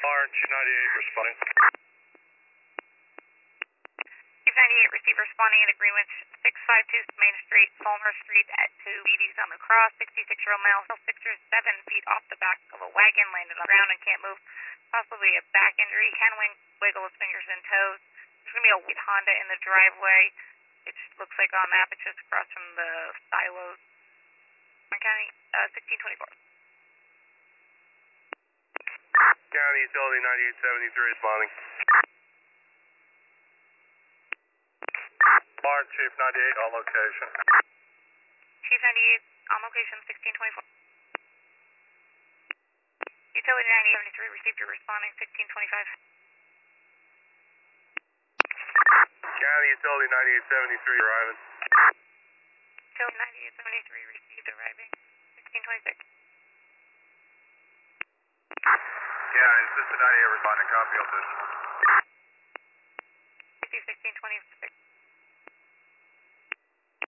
Orange 98 responding. Chief 98 receive responding at agreement 652 Main Street, Fulmer Street at 2 BDs on the cross, 66-year-old male, 6 or 7 feet off the back of a wagon, landed on the ground and can't move, possibly a back injury, can wiggle his fingers and toes. There's going to be a white Honda in the driveway. It looks like on the map it's just across from the silos. County 1624. County Utility 9873 responding. Orange Chief 98 on location. Chief 98 on location 1624. Utility 9873 received your responding 1625. County Utility 9873 arriving. Utility 9873 received arriving 1626. County Assistant 98 responding. Copy on this. Receive 1626.